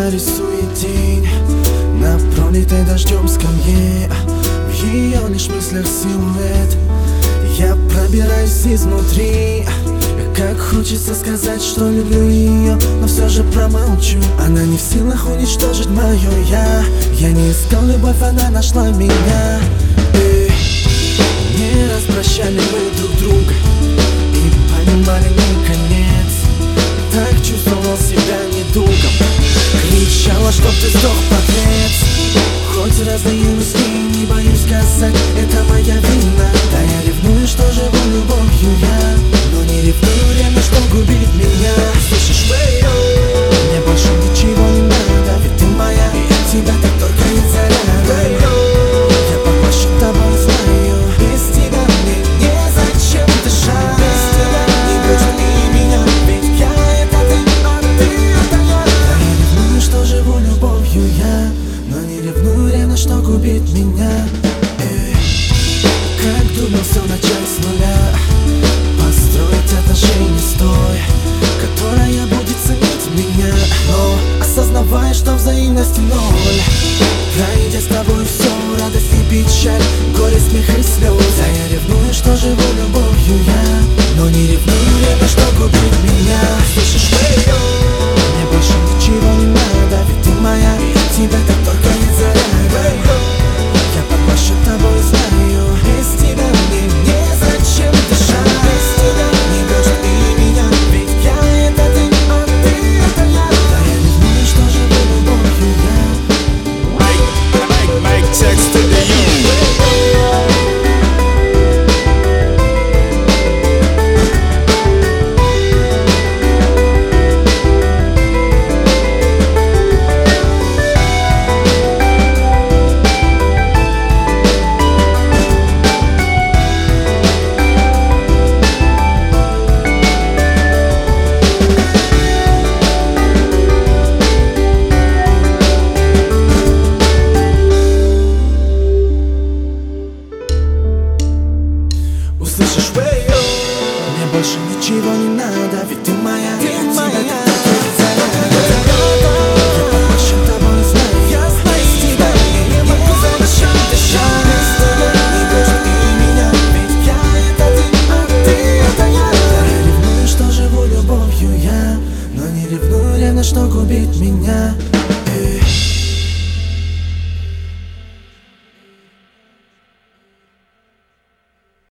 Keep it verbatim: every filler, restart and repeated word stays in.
нарисует день на пролитой дождем скамье. В ее лишь мыслях силуэт. Я пробираюсь изнутри. Как хочется сказать, что люблю ее, но все же промолчу. Она не в силах уничтожить мое я. Я не искал любовь, она нашла меня. Эй, не распрощали мы друг друга и понимали не конец. Так чувствовал себя недугом. Кричала, чтоб ты сдох, подлец. Хоть раздаюсь и не боюсь сказать, это моя вина. Да я ревную, что живу любовью я, но не ревную время, что губит меня. Слышишь, Вэйо? Мне больше ничего не надо, ведь ты моя, и я тебя так только не заряду. Я поглощу тобой, знаю. Без тебя мне незачем дышать. Без тебя не будет и меня, ведь я это ты, а ты это я. Да я ревную, что живу любовью я, но не ревную время, что губит меня. Эй, как думал все начать с нуля, построить отношения с той, которая будет ценить меня, но осознавая, что взаимности ноль. Пройдя с тобой все, радость и печаль, горе, смех и слезы. Я ревную, что живу любовью я, но не ревную время, что губит меня. Слышишь, Вэйо? Мне больше ничего не надо, ведь ты моя, и я тебя